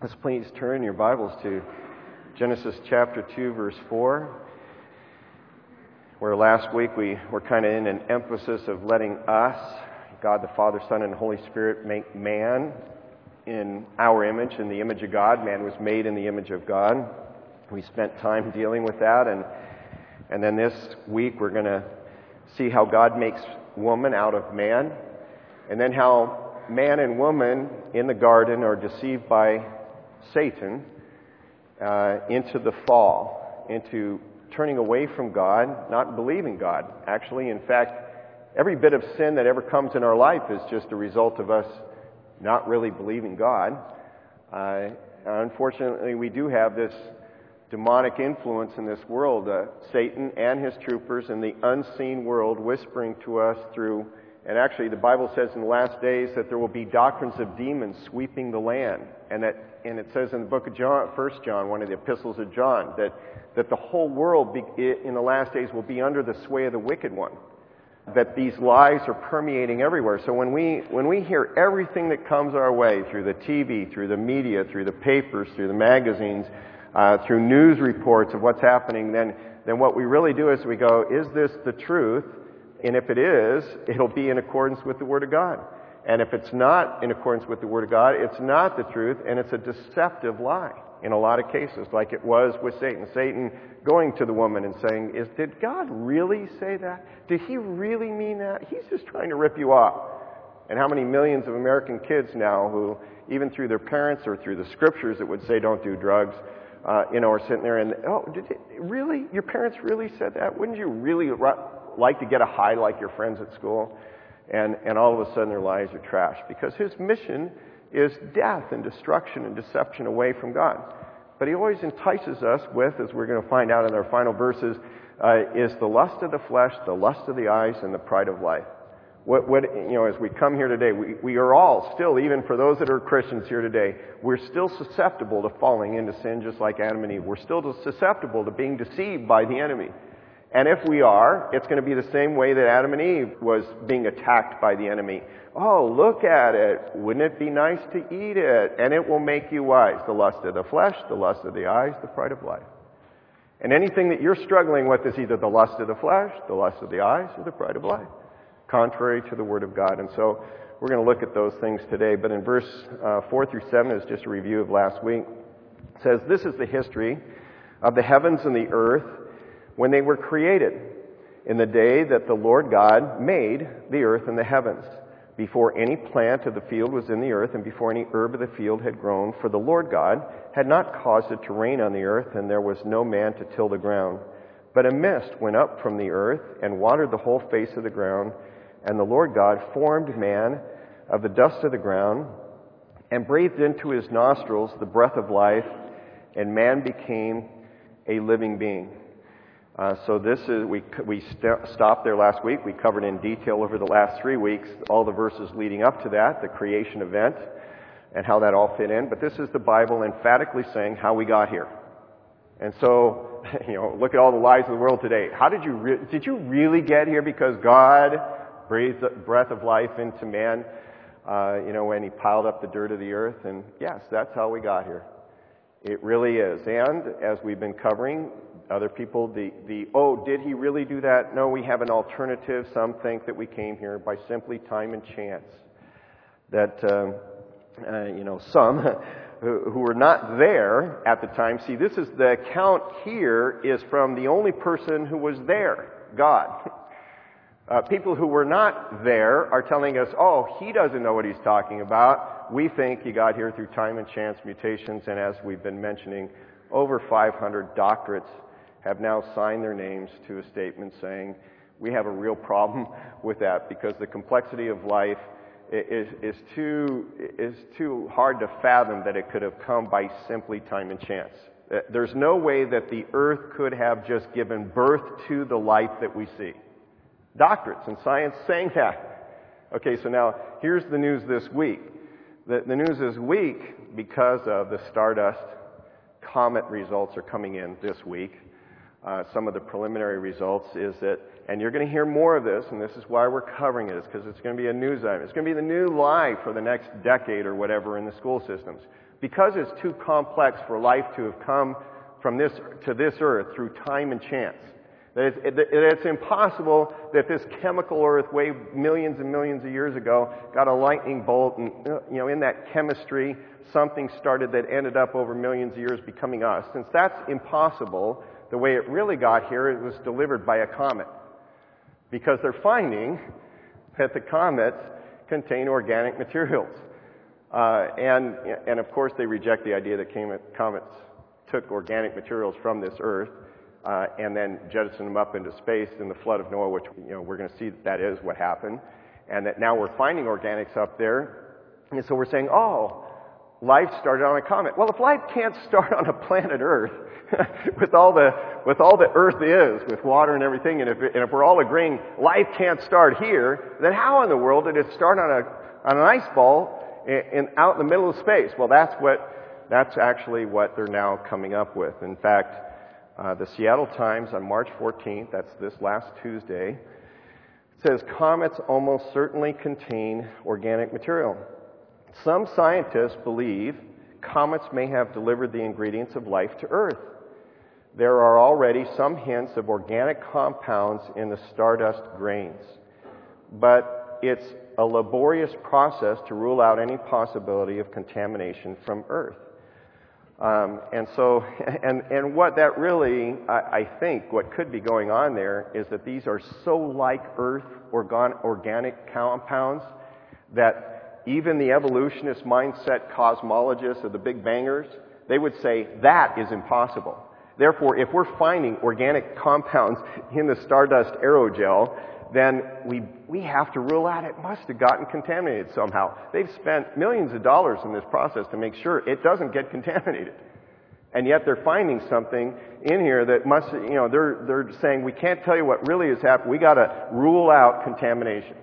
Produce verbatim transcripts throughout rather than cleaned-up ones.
Let's please turn your Bibles to Genesis chapter two, verse four, where last week we were kind of in an emphasis of letting us, God the Father, Son, and Holy Spirit, make man in our image, in the image of God. Man was made in the image of God. We spent time dealing with that, and and then this week we're going to see how God makes woman out of man, and then how man and woman in the garden are deceived by Satan uh, into the fall, into turning away from God, not believing God. Actually, in fact, every bit of sin that ever comes in our life is just a result of us not really believing God. Uh, unfortunately, we do have this demonic influence in this world, uh, Satan and his troopers in the unseen world whispering to us through, and actually the Bible says in the last days that there will be doctrines of demons sweeping the land, and that, and it says in the book of John, First John, one of the epistles of John, that that the whole world be, in the last days will be under the sway of the wicked one. That these lies are permeating everywhere. So when we when we hear everything that comes our way through the T V, through the media, through the papers, through the magazines, uh, through news reports of what's happening, then then what we really do is we go, is this the truth? And if it is, it'll be in accordance with the Word of God. And if it's not in accordance with the Word of God, it's not the truth, and it's a deceptive lie in a lot of cases, like it was with Satan. Satan going to the woman and saying, "Is did God really say that? Did he really mean that? He's just trying to rip you off." And how many millions of American kids now who, even through their parents or through the scriptures that would say don't do drugs, uh, you know, are sitting there and, oh, did it, really? Your parents really said that? Wouldn't you really like to get a high like your friends at school? And, and all of a sudden their lives are trashed because his mission is death and destruction and deception away from God. But he always entices us with, as we're going to find out in our final verses, uh, is the lust of the flesh, the lust of the eyes, and the pride of life. What, what, you know, as we come here today, we, we are all still, even for those that are Christians here today, we're still susceptible to falling into sin just like Adam and Eve. We're still susceptible to being deceived by the enemy. And if we are, it's going to be the same way that Adam and Eve was being attacked by the enemy. Oh, look at it. Wouldn't it be nice to eat it? And it will make you wise. The lust of the flesh, the lust of the eyes, the pride of life. And anything that you're struggling with is either the lust of the flesh, the lust of the eyes, or the pride of life, contrary to the Word of God. And so we're going to look at those things today. But in verse uh, four through seven is just a review of last week. It says, "This is the history of the heavens and the earth when they were created, in the day that the Lord God made the earth and the heavens, before any plant of the field was in the earth, and before any herb of the field had grown. For the Lord God had not caused it to rain on the earth, and there was no man to till the ground. But a mist went up from the earth, and watered the whole face of the ground. And the Lord God formed man of the dust of the ground, and breathed into his nostrils the breath of life, and man became a living being." Uh, so this is, we we st- stopped there last week. We covered in detail over the last three weeks all the verses leading up to that, the creation event, and how that all fit in. But this is the Bible emphatically saying how we got here. And so, you know, look at all the lies of the world today. How did you, re- did you really get here because God breathed the breath of life into man, uh, you know, when he piled up the dirt of the earth? And yes, that's how we got here. It really is. And as we've been covering, other people, the, the, oh, did he really do that? No, we have an alternative. Some think that we came here by simply time and chance. That, um, uh, you know, some who, who were not there at the time. See, this is the account here is from the only person who was there, God. Uh, people who were not there are telling us, oh, he doesn't know what he's talking about. We think he got here through time and chance mutations, and as we've been mentioning, over five hundred doctorates have now signed their names to a statement saying, we have a real problem with that because the complexity of life is, is, too, is too hard to fathom that it could have come by simply time and chance. There's no way that the earth could have just given birth to the life that we see. Doctorates in science saying that. Okay, so now here's the news this week. The, the news this week, because of the Stardust comet results are coming in this week. Uh, some of the preliminary results is that, and you're going to hear more of this, and this is why we're covering it, is because it's going to be a news item. It's going to be the new lie for the next decade or whatever in the school systems. because it's too complex for life to have come from this to this earth through time and chance. That it's, it, it's impossible that this chemical earth way millions and millions of years ago got a lightning bolt and, you know, in that chemistry something started that ended up over millions of years becoming us. Since that's impossible, the way it really got here, it was delivered by a comet. Because they're finding that the comets contain organic materials. Uh, and, and of course they reject the idea that comets took organic materials from this earth uh, and then jettisoned them up into space in the flood of Noah, which, you know, we're going to see that that is what happened. And that now we're finding organics up there. And so we're saying, oh, life started on a comet. Well, if life can't start on a planet Earth, with all the with all that Earth is, with water and everything, and if, and if we're all agreeing life can't start here, then how in the world did it start on a on an ice ball in, in out in the middle of space? Well, that's what that's actually what they're now coming up with. In fact, uh, the Seattle Times on March fourteenth, that's this last Tuesday, says comets almost certainly contain organic material. Some scientists believe comets may have delivered the ingredients of life to Earth. There are already some hints of organic compounds in the stardust grains. But it's a laborious process to rule out any possibility of contamination from Earth. Um, and so, and, and what that really, I, I think, what could be going on there is that these are so like Earth organ, organic compounds that even the evolutionist mindset cosmologists of the Big Bangers, they would say that is impossible. Therefore, if we're finding organic compounds in the stardust aerogel, then we we have to rule out it must have gotten contaminated somehow. They've spent millions of dollars in this process to make sure it doesn't get contaminated. And yet they're finding something in here that must, you know, they're they're saying we can't tell you what really has happened. We got to rule out contamination.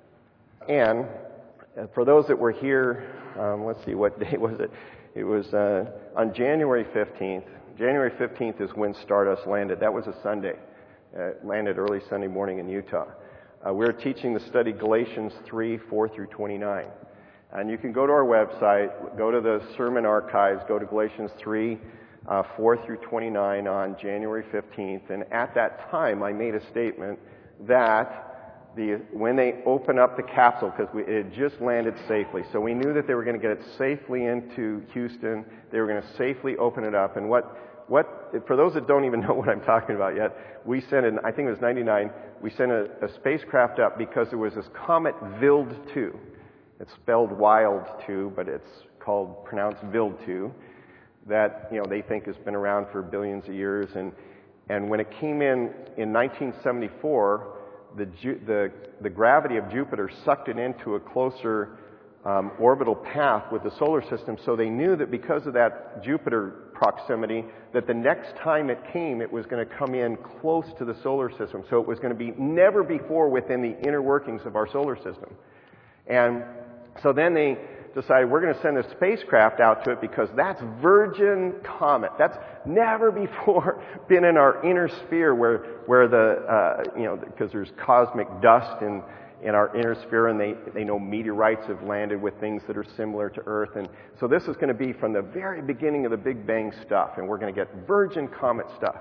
And for those that were here, um, let's see, what day was it? It was uh, on January fifteenth. January fifteenth is when Stardust landed. That was a Sunday. Uh, landed early Sunday morning in Utah. Uh, we're teaching the study Galatians three, four through twenty-nine. And you can go to our website, go to the sermon archives, go to Galatians three, uh, four through twenty-nine on January fifteenth. And at that time, I made a statement that the when they open up the capsule, because it had just landed safely, so we knew that they were going to get it safely into Houston. They were going to safely open it up. And what What, for those that don't even know what I'm talking about yet, we sent in, I think it was ninety-nine, we sent a, a spacecraft up because there was this comet Wild two. It's spelled Wild two, but it's called, pronounced Wild two, that, you know, they think has been around for billions of years. And, and when it came in in nineteen seventy-four, the, the, the gravity of Jupiter sucked it into a closer um, orbital path with the solar system, so they knew that because of that Jupiter proximity, that the next time it came, it was going to come in close to the solar system. So it was going to be never before within the inner workings of our solar system. And so then they decided we're going to send a spacecraft out to it because that's virgin comet. That's never before been in our inner sphere where where the uh, you know because there's cosmic dust in in our inner sphere, and they, they know meteorites have landed with things that are similar to Earth. And so this is going to be from the very beginning of the Big Bang stuff, and we're going to get virgin comet stuff.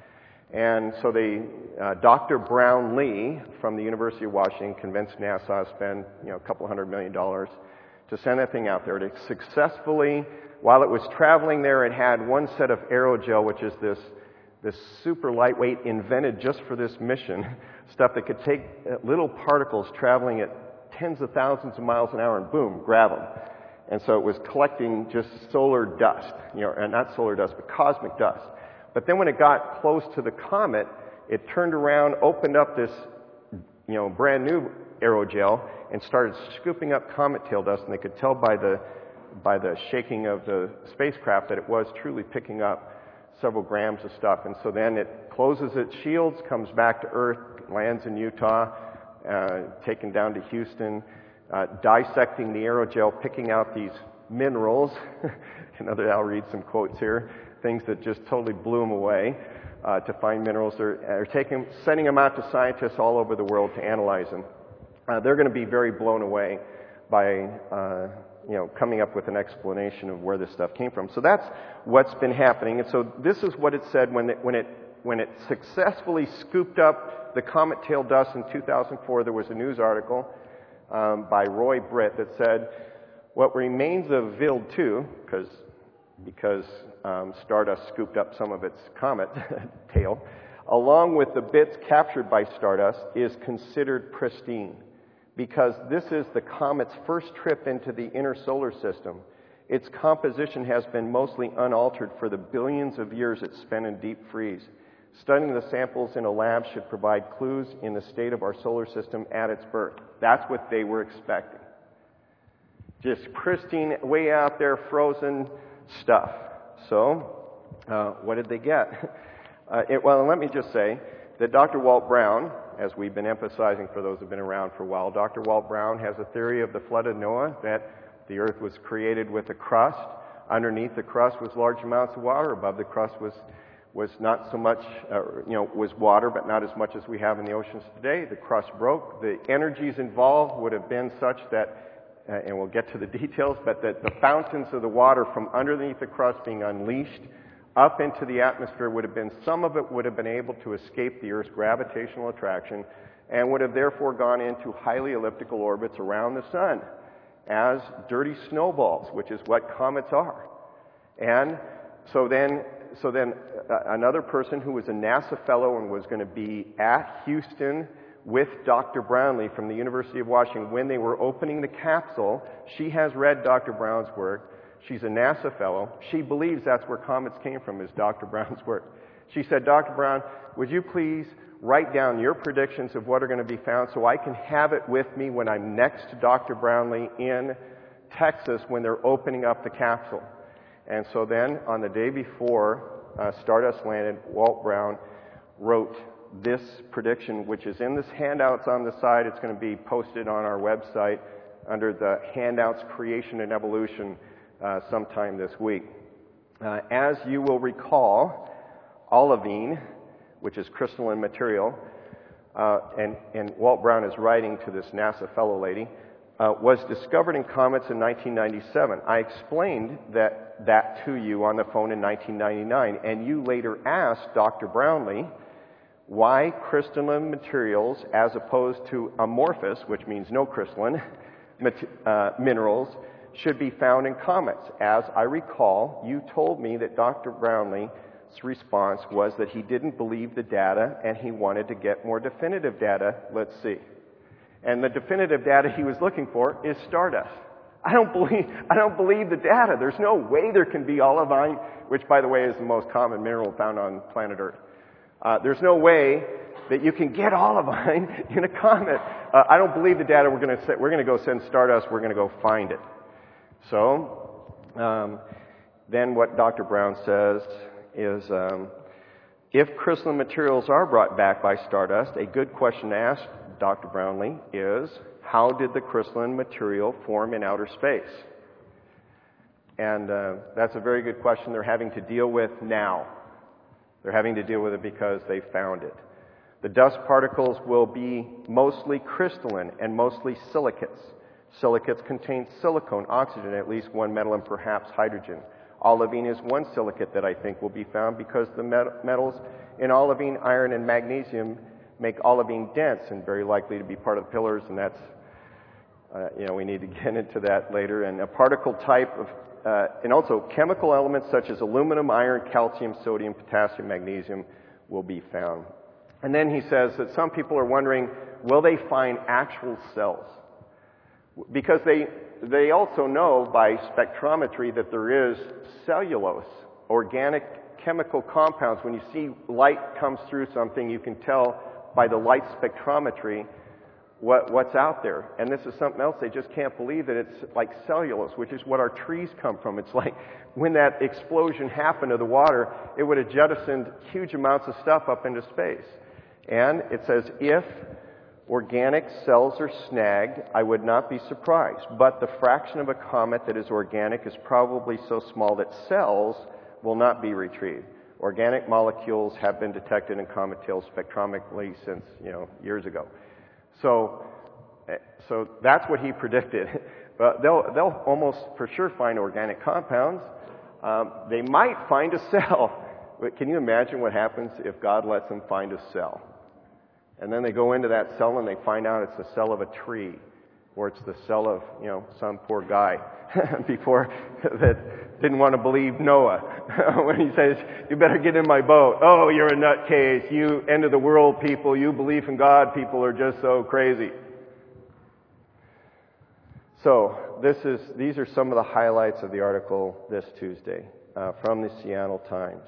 And so they, uh, Doctor Brown Lee from the University of Washington convinced NASA to spend, you know, a couple hundred million dollars to send that thing out there to successfully, while it was traveling there, it had one set of aerogel, which is this this super lightweight, invented just for this mission, stuff that could take little particles traveling at tens of thousands of miles an hour and boom, grab them. And so it was collecting just solar dust, you know, and not solar dust, but cosmic dust. But then when it got close to the comet, it turned around, opened up this, you know, brand new aerogel and started scooping up comet tail dust, and they could tell by the by the shaking of the spacecraft that it was truly picking up several grams of stuff. And so then it closes its shields, comes back to Earth, lands in Utah, uh, taken down to Houston, uh, dissecting the aerogel, picking out these minerals. Another, I'll read some quotes here, things that just totally blew them away, uh, to find minerals. They're, they're taking, sending them out to scientists all over the world to analyze them. Uh, they're going to be very blown away by uh, you know, coming up with an explanation of where this stuff came from. So that's what's been happening. And so this is what it said when it, when it, when it successfully scooped up the comet tail dust in two thousand four. There was a news article um, by Roy Britt that said, what remains of Wild two, because because um, Stardust scooped up some of its comet tail, along with the bits captured by Stardust, is considered pristine, because this is the comet's first trip into the inner solar system. Its composition has been mostly unaltered for the billions of years it spent in deep freeze. Studying the samples in a lab should provide clues in the state of our solar system at its birth. That's what they were expecting. Just pristine, way out there, frozen stuff. So, uh, what did they get? Uh, it, well, let me just say that Doctor Walt Brown, as we've been emphasizing for those who have been around for a while, Doctor Walt Brown has a theory of the flood of Noah, that the earth was created with a crust. Underneath the crust was large amounts of water. Above the crust was was not so much, uh, you know, was water, but not as much as we have in the oceans today. The crust broke. The energies involved would have been such that, uh, and we'll get to the details, but that the fountains of the water from underneath the crust being unleashed up into the atmosphere would have been, some of it would have been able to escape the Earth's gravitational attraction and would have therefore gone into highly elliptical orbits around the sun as dirty snowballs, which is what comets are. And so then, so then uh, another person who was a NASA fellow and was going to be at Houston with Doctor Brownlee from the University of Washington when they were opening the capsule. She has read Doctor Brown's work. She's a NASA fellow. She believes that's where comets came from, is Doctor Brown's work. She said, Doctor Brown, would you please write down your predictions of what are going to be found so I can have it with me when I'm next to Doctor Brownlee in Texas when they're opening up the capsule. And so then, on the day before uh, Stardust landed, Walt Brown wrote this prediction, which is in this handouts on the side. It's going to be posted on our website under the handouts Creation and Evolution uh, sometime this week. Uh, as you will recall, olivine, which is crystalline material, uh, and, and Walt Brown is writing to this NASA fellow lady, uh, was discovered in comets in nineteen ninety-seven. I explained that, that to you on the phone in nineteen ninety-nine, and you later asked Doctor Brownlee why crystalline materials, as opposed to amorphous, which means no crystalline, uh, minerals, should be found in comets. As I recall, you told me that Doctor Brownlee's response was that he didn't believe the data and he wanted to get more definitive data. Let's see. And the definitive data he was looking for is Stardust. I don't believe, I don't believe the data. There's no way there can be olivine, which, by the way, is the most common mineral found on planet Earth. Uh, there's no way that you can get olivine in a comet. Uh, I don't believe the data. We're going to we're going to go send Stardust. We're going to go find it. So um, then what Doctor Brown says is, um, if crystalline materials are brought back by Stardust, a good question to ask Doctor Brownlee is, how did the crystalline material form in outer space? And uh, that's a very good question they're having to deal with now. They're having to deal with it because they found it. The dust particles will be mostly crystalline and mostly silicates. Silicates contain silicon, oxygen, at least one metal, and perhaps hydrogen. Olivine is one silicate that I think will be found because the met- metals in olivine, iron, and magnesium make olivine dense and very likely to be part of the pillars, and that's, uh, you know, we need to get into that later. And a particle type of, uh, and also chemical elements such as aluminum, iron, calcium, sodium, potassium, magnesium will be found. And then he says that some people are wondering, will they find actual cells? Because they, they also know by spectrometry that there is cellulose, organic chemical compounds. When you see light comes through something, you can tell by the light spectrometry what, what's out there. And this is something else they just can't believe, that it's like cellulose, which is what our trees come from. It's like when that explosion happened of the water, it would have jettisoned huge amounts of stuff up into space. And it says, if organic cells are snagged, I would not be surprised. But the fraction of a comet that is organic is probably so small that cells will not be retrieved. Organic molecules have been detected in comet tails spectromically since, you know, years ago. So, so that's what he predicted. But they'll, they'll almost for sure find organic compounds. Um, they might find a cell. But can you imagine what happens if God lets them find a cell? And then they go into that cell and they find out it's the cell of a tree, or it's the cell of, you know, some poor guy before that didn't want to believe Noah when he says, "You better get in my boat." "Oh, you're a nutcase. You end of the world people. You believe in God people are just so crazy." So this is these are some of the highlights of the article this Tuesday uh, from the Seattle Times.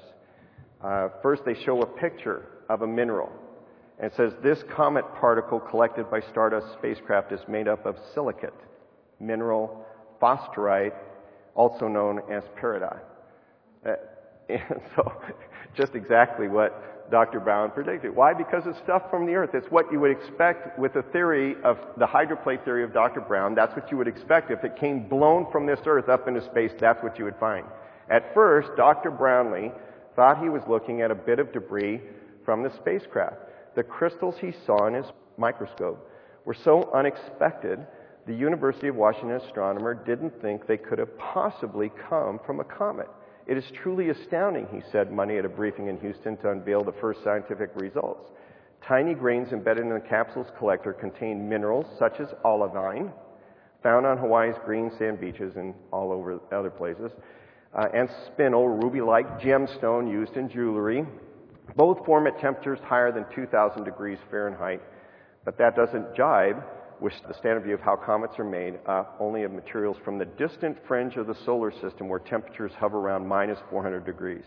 Uh, first, they show a picture of a mineral. And it says, this comet particle collected by Stardust spacecraft is made up of silicate, mineral phosphorite, also known as peridot. Uh, and so, just exactly what Doctor Brown predicted. Why? Because it's stuff from the Earth. It's what you would expect with the theory of the hydroplate theory of Doctor Brown. That's what you would expect. If it came blown from this Earth up into space, that's what you would find. At first, Doctor Brownlee thought he was looking at a bit of debris from the spacecraft. The crystals he saw in his microscope were so unexpected, the University of Washington astronomer didn't think they could have possibly come from a comet. "It is truly astounding," he said Monday at a briefing in Houston to unveil the first scientific results. Tiny grains embedded in the capsule's collector contain minerals such as olivine, found on Hawaii's green sand beaches and all over other places, uh, and spinel, ruby-like gemstone used in jewelry. Both form at temperatures higher than two thousand degrees Fahrenheit, but that doesn't jibe with the standard view of how comets are made, uh, only of materials from the distant fringe of the solar system where temperatures hover around minus four hundred degrees.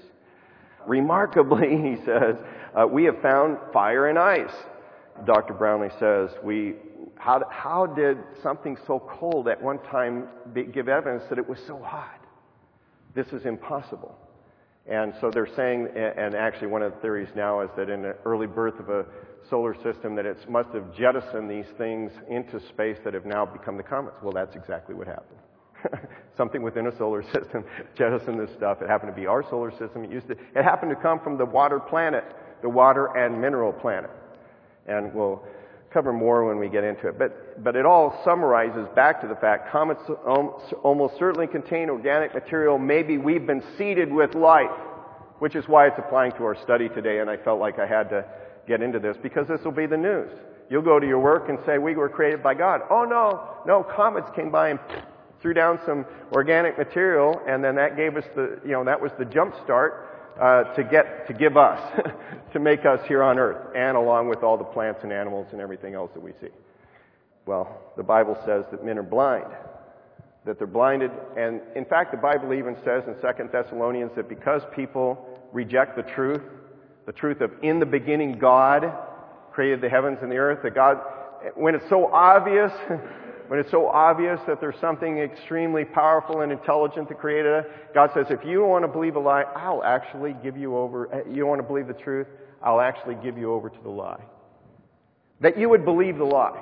Remarkably, he says, uh, we have found fire and ice. Doctor Brownlee says, we, how, how did something so cold at one time be, give evidence that it was so hot? This is impossible. And so they're saying, and actually one of the theories now is that in the early birth of a solar system that it must have jettisoned these things into space that have now become the comets. Well, that's exactly what happened. Something within a solar system jettisoned this stuff. It happened to be our solar system. It used to, it happened to come from the water planet, the water and mineral planet. And we'll cover more when we get into it. But, but it all summarizes back to the fact comets almost certainly contain organic material. Maybe we've been seeded with life, which is why it's applying to our study today. And I felt like I had to get into this because this will be the news. You'll go to your work and say, we were created by God. Oh, no, no, comets came by and threw down some organic material, and then that gave us the, you know, that was the jump start Uh, to get, to give us, to make us here on earth, and along with all the plants and animals and everything else that we see. Well, the Bible says that men are blind, that they're blinded, and in fact the Bible even says in Second Thessalonians that because people reject the truth, the truth of in the beginning God created the heavens and the earth, that God, when it's so obvious, when it's so obvious that there's something extremely powerful and intelligent that created it, God says, if you want to believe a lie, I'll actually give you over, you want to believe the truth, I'll actually give you over to the lie. That you would believe the lie.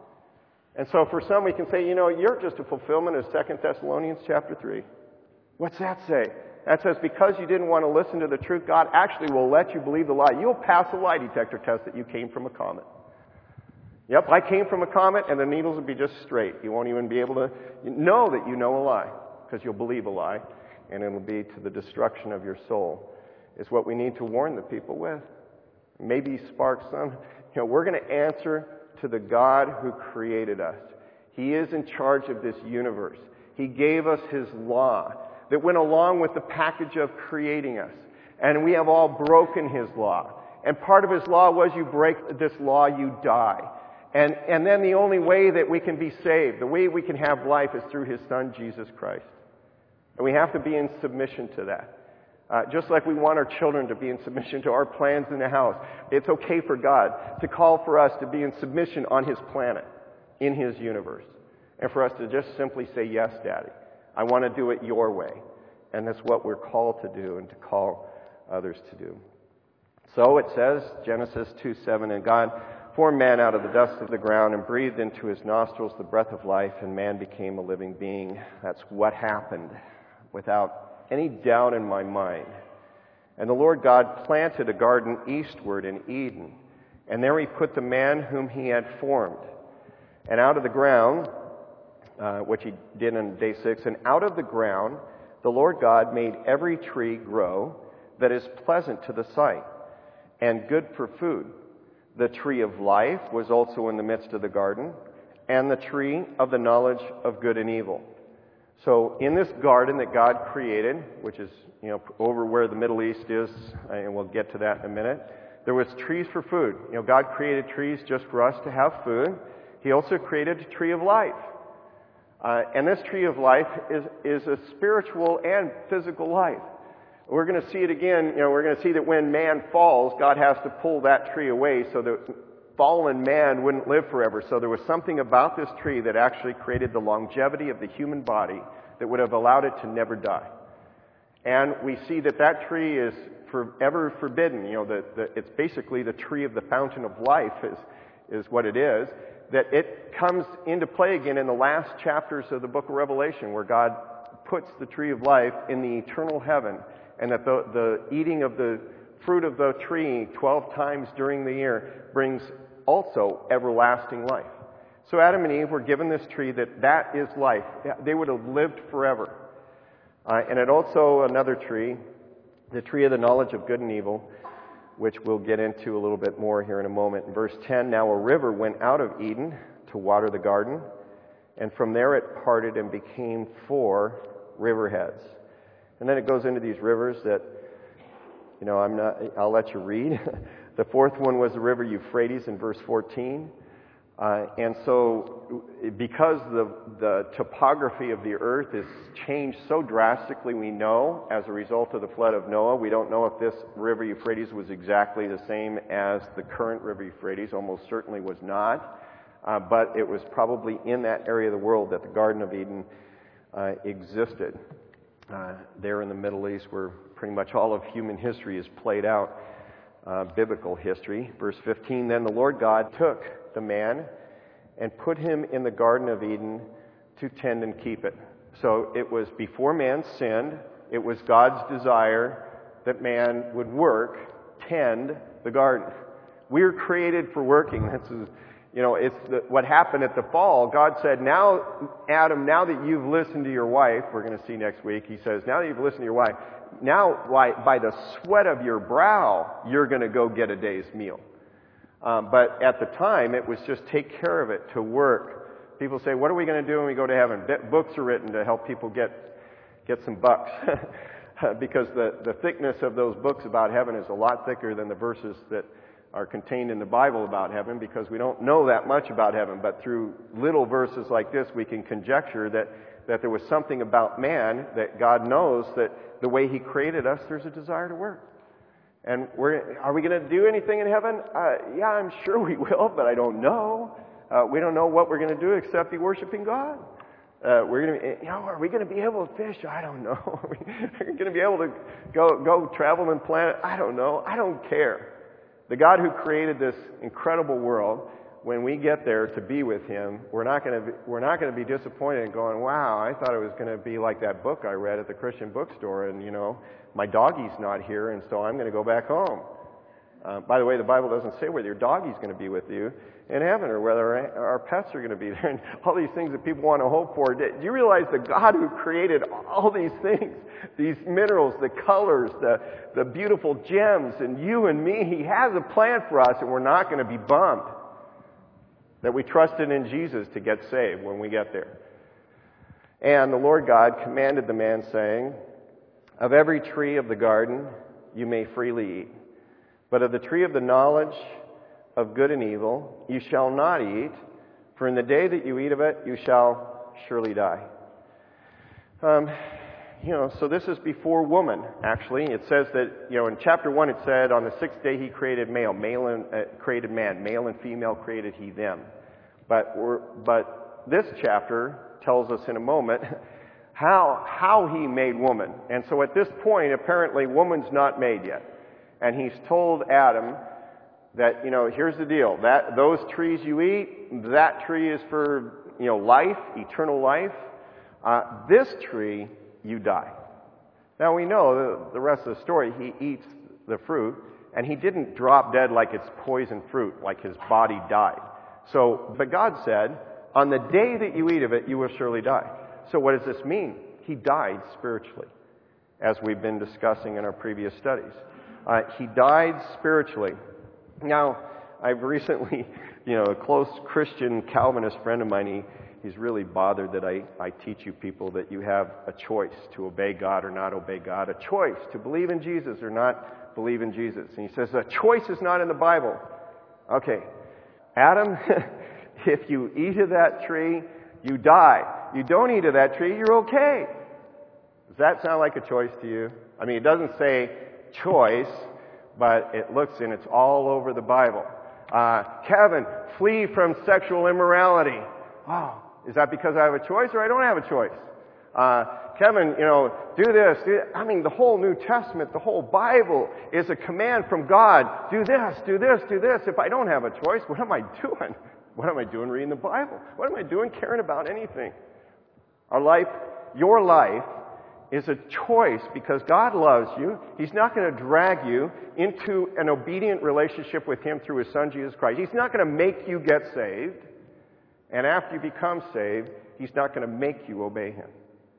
And so for some we can say, you know, you're just a fulfillment of Second Thessalonians chapter three. What's that say? That says because you didn't want to listen to the truth, God actually will let you believe the lie. You'll pass a lie detector test that you came from a comet. Yep, I came from a comet, and the needles will be just straight. You won't even be able to know that you know a lie, because you'll believe a lie, and it'll be to the destruction of your soul, is what we need to warn the people with. Maybe spark some. You know, we're going to answer to the God who created us. He is in charge of this universe. He gave us His law that went along with the package of creating us, and we have all broken His law. And part of His law was you break this law, you die. And, and then the only way that we can be saved, the way we can have life is through His Son, Jesus Christ. And we have to be in submission to that. Uh, just like we want our children to be in submission to our plans in the house. It's okay for God to call for us to be in submission on His planet, in His universe. And for us to just simply say, yes, Daddy, I want to do it your way. And that's what we're called to do and to call others to do. So it says, Genesis two seven, and God formed man out of the dust of the ground and breathed into his nostrils the breath of life, and man became a living being. That's what happened, without any doubt in my mind. And the Lord God planted a garden eastward in Eden, and there He put the man whom He had formed. And out of the ground uh, which he did on day six. And out of the ground the Lord God made every tree grow that is pleasant to the sight and good for food. The tree of life was also in the midst of the garden, and the tree of the knowledge of good and evil. So in this garden that God created, which is, you know, over where the Middle East is, and we'll get to that in a minute, there was trees for food. You know, God created trees just for us to have food. He also created a tree of life. Uh, and this tree of life is, is a spiritual and physical life. We're going to see it again. You know, we're going to see that when man falls, God has to pull that tree away so that fallen man wouldn't live forever. So there was something about this tree that actually created the longevity of the human body that would have allowed it to never die. And we see that that tree is forever forbidden. You know, the, the, it's basically the tree of the fountain of life is, is what it is. That it comes into play again in the last chapters of the book of Revelation, where God puts the tree of life in the eternal heaven, and that the, the eating of the fruit of the tree twelve times during the year brings also everlasting life. So Adam and Eve were given this tree that that is life. They would have lived forever. Uh, and it also, another tree, the tree of the knowledge of good and evil, which we'll get into a little bit more here in a moment. In verse ten, now a river went out of Eden to water the garden, and from there it parted and became four riverheads. And then it goes into these rivers that, you know, I'm not, I'll let you read. The fourth one was the river Euphrates in verse fourteen. Uh, and so, because the, the topography of the earth is changed so drastically, we know, as a result of the flood of Noah, we don't know if this river Euphrates was exactly the same as the current river Euphrates. Almost certainly was not. Uh, but it was probably in that area of the world that the Garden of Eden uh, existed. Uh, there in the Middle East, where pretty much all of human history is played out, uh, biblical history. Verse fifteen, then the Lord God took the man and put him in the Garden of Eden to tend and keep it. So it was before man sinned, it was God's desire that man would work, tend the garden. We're created for working. This is, you know, it's the, what happened at the fall. God said, now, Adam, now that you've listened to your wife, we're going to see next week, he says, now that you've listened to your wife, now by the sweat of your brow, you're going to go get a day's meal. Um, but at the time, it was just take care of it, to work. People say, what are we going to do when we go to heaven? Books are written to help people get get some bucks. Because the, the thickness of those books about heaven is a lot thicker than the verses that are contained in the Bible about heaven, because we don't know that much about heaven. But through little verses like this, we can conjecture that, that there was something about man that God knows that the way He created us, there's a desire to work. And we're, are we going to do anything in heaven? Uh, yeah, I'm sure we will, but I don't know. Uh, we don't know what we're going to do except be worshiping God. Uh, we're going to, be, you know, are we going to be able to fish? I don't know. Are we going to be able to go go travel and planet? I don't know. I don't care. The God who created this incredible world, when we get there to be with Him, we're not going to be, we're not going to be disappointed and going, wow, I thought it was going to be like that book I read at the Christian bookstore, and you know, my doggie's not here, and so I'm going to go back home. Uh, by the way, the Bible doesn't say whether your doggie's going to be with you in heaven or whether our, our pets are going to be there, and all these things that people want to hope for. Do you realize the God who created all these things, these minerals, the colors, the, the beautiful gems, and you and me, He has a plan for us, and we're not going to be bummed that we trusted in Jesus to get saved when we get there. And the Lord God commanded the man, saying, of every tree of the garden you may freely eat, but of the tree of the knowledge of good and evil you shall not eat, for in the day that you eat of it you shall surely die. Um, you know, so this is before woman, actually. It says that, you know, in chapter one it said, on the sixth day He created male, male and uh, created man, male and female created He them. But we're, but this chapter tells us in a moment how how He made woman. And so at this point, apparently woman's not made yet. And He's told Adam that, you know, here's the deal. That those trees you eat, that tree is for, you know, life, eternal life. Uh, this tree, you die. Now we know the, the rest of the story. He eats the fruit, and he didn't drop dead like it's poison fruit, like his body died. So, but God said, On the day that you eat of it, you will surely die. So what does this mean? He died spiritually, as we've been discussing in our previous studies. Uh, he died spiritually. Now, I've recently, you know, a close Christian Calvinist friend of mine, he, he's really bothered that I, I teach you people that you have a choice to obey God or not obey God, a choice to believe in Jesus or not believe in Jesus. And he says, a choice is not in the Bible. Okay, Adam, if you eat of that tree, you die. You don't eat of that tree, you're okay. Does that sound like a choice to you? I mean, it doesn't say choice, but it looks and it's all over the Bible. Uh, Kevin, flee from sexual immorality. Oh, is that because I have a choice or I don't have a choice? Uh, Kevin, you know, do this, do that. I mean, the whole New Testament, the whole Bible is a command from God. Do this, do this, do this. If I don't have a choice, what am I doing? What am I doing reading the Bible? What am I doing caring about anything? Our life, your life, is a choice because God loves you. He's not going to drag you into an obedient relationship with Him through His Son, Jesus Christ. He's not going to make you get saved. And after you become saved, He's not going to make you obey Him.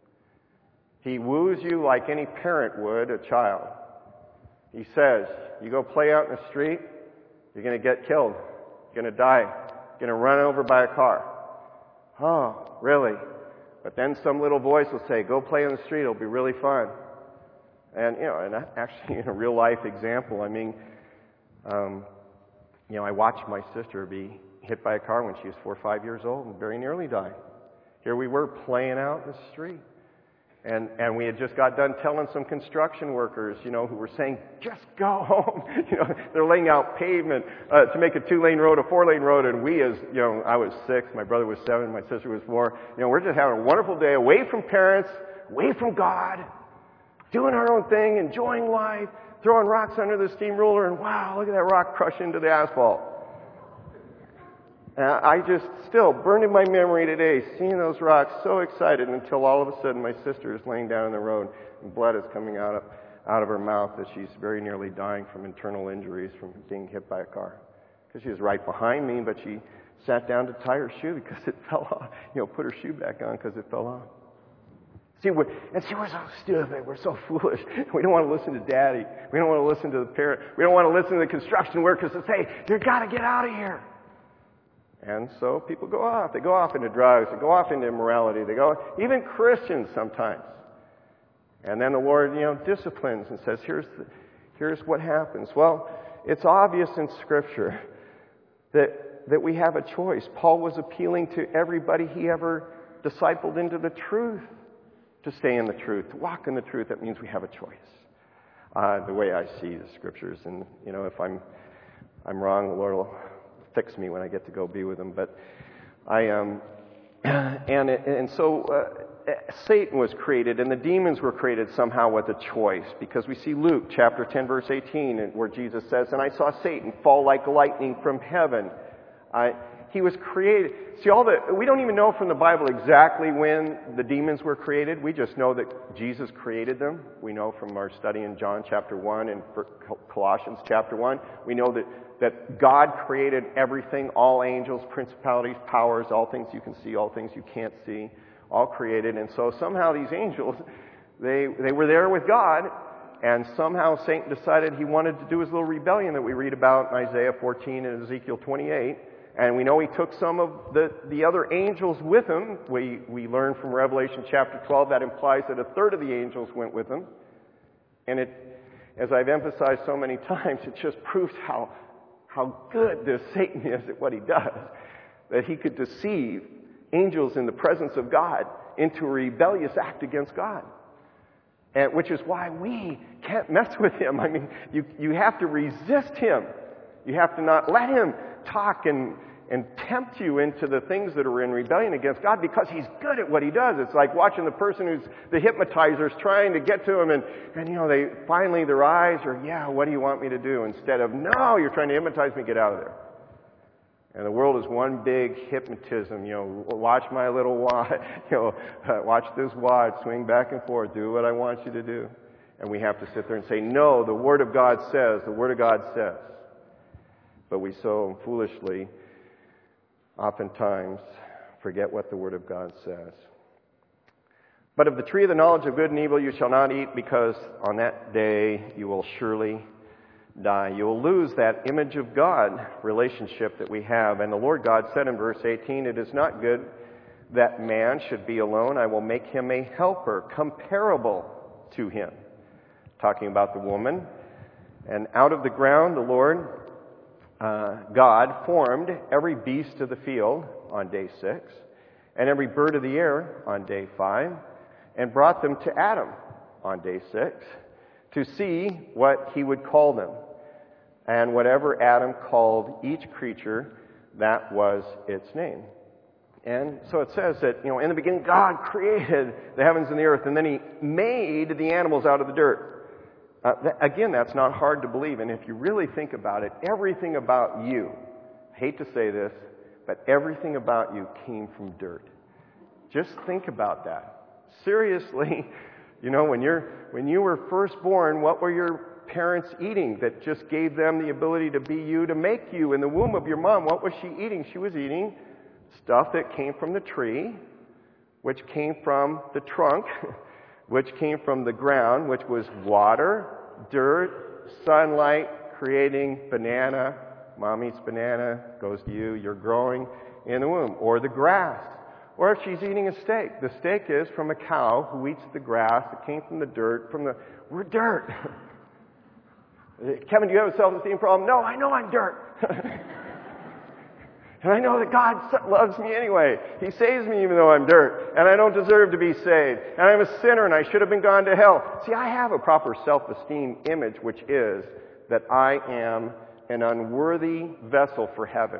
He woos you like any parent would a child. He says, you go play out in the street, you're going to get killed. You're going to die. You're going to run over by a car. Oh, really? But then some little voice will say, go play in the street, it'll be really fun. And, you know, and actually in a real life example, I mean, um, you know, I watched my sister be hit by a car when she was four or five years old and very nearly died. Here we were playing out in the street. And and we had just got done telling some construction workers, you know, who were saying, just go home. You know, they're laying out pavement uh, to make a two-lane road, a four-lane road, and we as, you know, I was six, my brother was seven, my sister was four. You know, we're just having a wonderful day away from parents, away from God, doing our own thing, enjoying life, throwing rocks under the steamroller, and wow, look at that rock crush into the asphalt. And I just still burned in my memory today, seeing those rocks, so excited until all of a sudden my sister is laying down in the road and blood is coming out of, out of her mouth as she's very nearly dying from internal injuries from being hit by a car. Because she was right behind me, but she sat down to tie her shoe because it fell off. You know, put her shoe back on because it fell off. See, we're, and see, we're so stupid. We're so foolish. We don't want to listen to Daddy. We don't want to listen to the parent. We don't want to listen to the construction workers that say, you've got to get out of here. And so people go off. They go off into drugs. They go off into immorality. They go, even Christians sometimes. And then the Lord, you know, disciplines and says, here's the, here's what happens. Well, it's obvious in Scripture that, that we have a choice. Paul was appealing to everybody he ever discipled into the truth, to stay in the truth, to walk in the truth. That means we have a choice. Uh, the way I see the Scriptures. And, you know, if I'm, I'm wrong, the Lord will fix me when I get to go be with Him. But I um and and so uh, Satan was created, and the demons were created somehow with a choice, because we see Luke chapter ten verse eighteen, where Jesus says, "And I saw Satan fall like lightning from heaven." I, he was created. See, all the we don't even know from the Bible exactly when the demons were created. We just know that Jesus created them. We know from our study in John chapter one and Colossians chapter one. We know that that God created everything, all angels, principalities, powers, all things you can see, all things you can't see, all created. And so somehow these angels, they they were there with God, and somehow Satan decided he wanted to do his little rebellion that we read about in Isaiah fourteen and Ezekiel twenty-eight. And we know he took some of the, the other angels with him. We, we learn from Revelation chapter twelve that implies that a third of the angels went with him. And it, as I've emphasized so many times, it just proves how how good this Satan is at what he does. That he could deceive angels in the presence of God into a rebellious act against God. And which is why we can't mess with him. I mean, you, you have to resist him. You have to not let him talk and, and tempt you into the things that are in rebellion against God, because he's good at what he does. It's like watching the person who's the hypnotizer's trying to get to him, and, and you know, they finally their eyes are, yeah, what do you want me to do? Instead of, no, you're trying to hypnotize me, get out of there. And the world is one big hypnotism. You know, watch my little watch, you know, uh, watch this watch, swing back and forth, do what I want you to do. And we have to sit there and say, no, the Word of God says, the Word of God says. But we so foolishly, oftentimes, forget what the Word of God says. But of the tree of the knowledge of good and evil you shall not eat, because on that day you will surely die. You will lose that image of God relationship that we have. And the Lord God said in verse eighteen, it is not good that man should be alone. I will make him a helper comparable to him. Talking about the woman. And out of the ground the Lord uh, God formed every beast of the field on day six, and every bird of the air on day five, and brought them to Adam on day six to see what he would call them. And whatever Adam called each creature, that was its name. And so it says that, you know, in the beginning God created the heavens and the earth, and then he made the animals out of the dirt. Uh, th- again, that's not hard to believe. And if you really think about it, everything about you, I hate to say this, but everything about you came from dirt. Just think about that. Seriously, you know, when you're when you were first born, what were your parents eating that just gave them the ability to be you, to make you in the womb of your mom? What was she eating? She was eating stuff that came from the tree, which came from the trunk, which came from the ground, which was water, dirt, sunlight, creating banana. Mommy's banana goes to you. You're growing in the womb. Or the grass. Or if she's eating a steak. The steak is from a cow who eats the grass. It came from the dirt. From the We're dirt. Kevin, do you have a self-esteem problem? No, I know I'm dirt. And I know that God loves me anyway. He saves me even though I'm dirt. And I don't deserve to be saved. And I'm a sinner and I should have been gone to hell. See, I have a proper self-esteem image, which is that I am an unworthy vessel for heaven.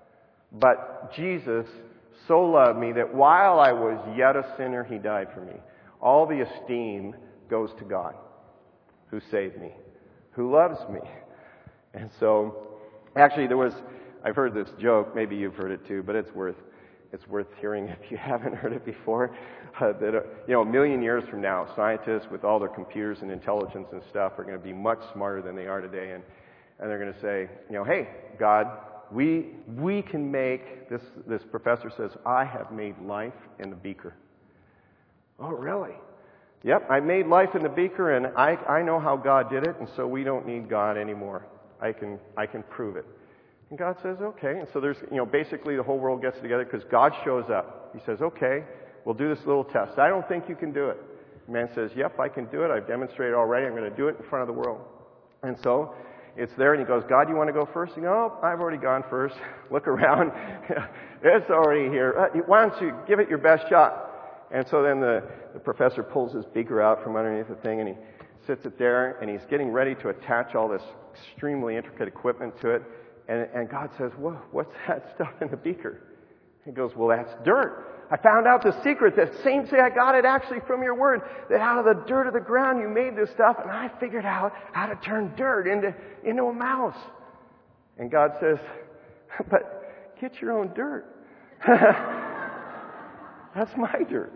But Jesus so loved me that while I was yet a sinner, he died for me. All the esteem goes to God, who saved me, who loves me. And so, actually there was... I've heard this joke, maybe you've heard it too, but it's worth it's worth hearing if you haven't heard it before. Uh, that uh, you know, a million years from now, scientists with all their computers and intelligence and stuff are going to be much smarter than they are today, and and they're going to say, you know, hey, God, we we can make this. This professor says, I have made life in the beaker. Oh, really? Yep, I made life in the beaker, and I I know how God did it, and so we don't need God anymore. I can I can prove it. And God says, okay. And so there's, you know, basically the whole world gets together because God shows up. He says, okay, we'll do this little test. I don't think you can do it. The man says, yep, I can do it. I've demonstrated already. I'm going to do it in front of the world. And so it's there, and he goes, God, you want to go first? He goes, oh, I've already gone first. Look around. It's already here. Uh, why don't you give it your best shot? And so then the, the professor pulls his beaker out from underneath the thing, and he sits it there, and he's getting ready to attach all this extremely intricate equipment to it. And, and God says, whoa, what's that stuff in the beaker? He goes, well, that's dirt. I found out the secret. The same day I got it actually from your word, that out of the dirt of the ground you made this stuff, and I figured out how to turn dirt into, into a mouse. And God says, but get your own dirt. That's my dirt.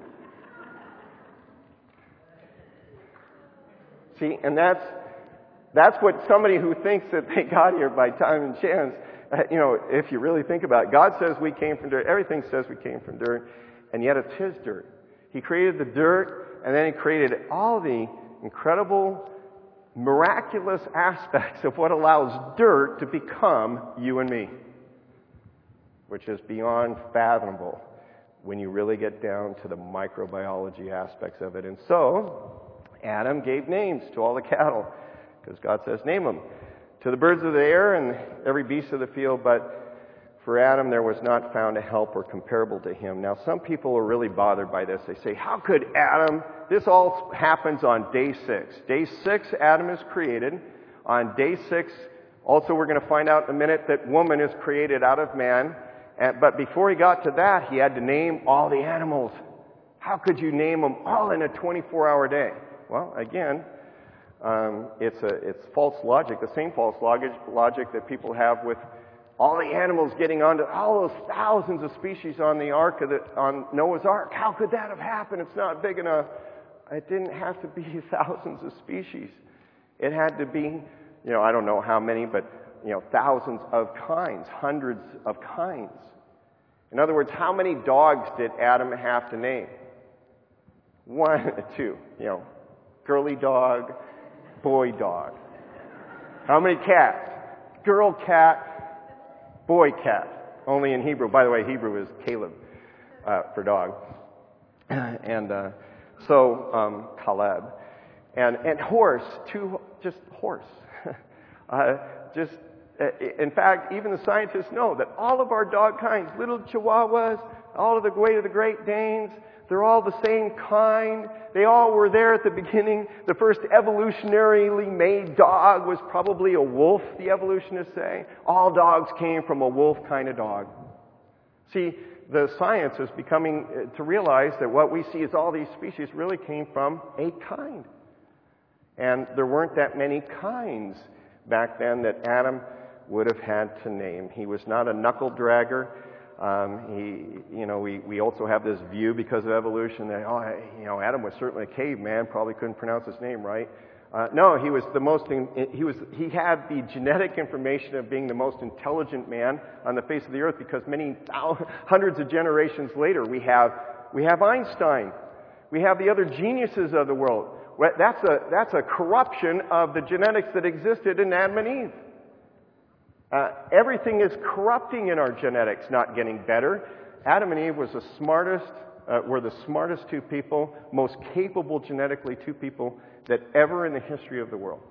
See, and that's That's what somebody who thinks that they got here by time and chance, uh, you know, if you really think about it. God says we came from dirt. Everything says we came from dirt, and yet it's his dirt. He created the dirt, and then he created all the incredible, miraculous aspects of what allows dirt to become you and me, which is beyond fathomable when you really get down to the microbiology aspects of it. And so, Adam gave names to all the cattle. Because God says, name them. To the birds of the air and every beast of the field, but for Adam there was not found a helper comparable to him. Now some people are really bothered by this. They say, how could Adam, this all happens on day six. Day six, Adam is created. On day six, also we're going to find out in a minute that woman is created out of man. And, but before he got to that, he had to name all the animals. How could you name them all in a twenty-four hour day? Well, again, Um, it's a it's false logic, the same false logic, logic that people have with all the animals getting onto all those thousands of species on the ark of the, on Noah's Ark. How could that have happened? It's not big enough. It didn't have to be thousands of species. It had to be, you know, I don't know how many, but you know, thousands of kinds, hundreds of kinds. In other words, how many dogs did Adam have to name? One, two. You know, girly dog, boy dog. How many cats? Girl cat, boy cat. Only in Hebrew. By the way, Hebrew is Caleb uh, for dog. And uh, so, um, Caleb. And, and horse, two, just horse. uh, just, uh, in fact, even the scientists know that all of our dog kinds, little Chihuahuas, all of the way to the Great Danes, they're all the same kind. They all were there at the beginning. The first evolutionarily made dog was probably a wolf, the evolutionists say. All dogs came from a wolf kind of dog. See, the science is becoming to realize that what we see as all these species really came from a kind. And there weren't that many kinds back then that Adam would have had to name. He was not a knuckle dragger. Um, he, you know, we, we also have this view because of evolution that, oh, you know, Adam was certainly a caveman, probably couldn't pronounce his name right. Uh, no, he was the most, in, he was, he had the genetic information of being the most intelligent man on the face of the earth because many thousands, hundreds of generations later we have, we have Einstein. We have the other geniuses of the world. That's a, that's a corruption of the genetics that existed in Adam and Eve. Uh, everything is corrupting in our genetics, not getting better. Adam and Eve was the smartest, uh, were the smartest two people, most capable genetically two people that ever in the history of the world.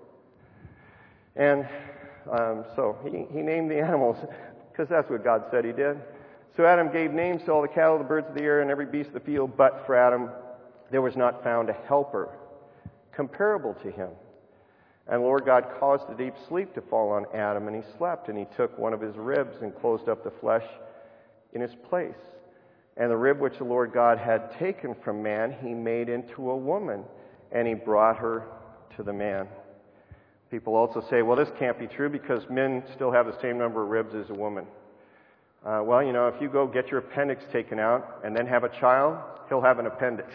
And um, so he, he named the animals because that's what God said he did. So Adam gave names to all the cattle, the birds of the air, and every beast of the field, but for Adam there was not found a helper comparable to him. And the Lord God caused a deep sleep to fall on Adam, and he slept, and he took one of his ribs and closed up the flesh in his place. And the rib which the Lord God had taken from man, he made into a woman, and he brought her to the man. People also say, well, this can't be true because men still have the same number of ribs as a woman. Uh, well, you know, if you go get your appendix taken out and then have a child, he'll have an appendix.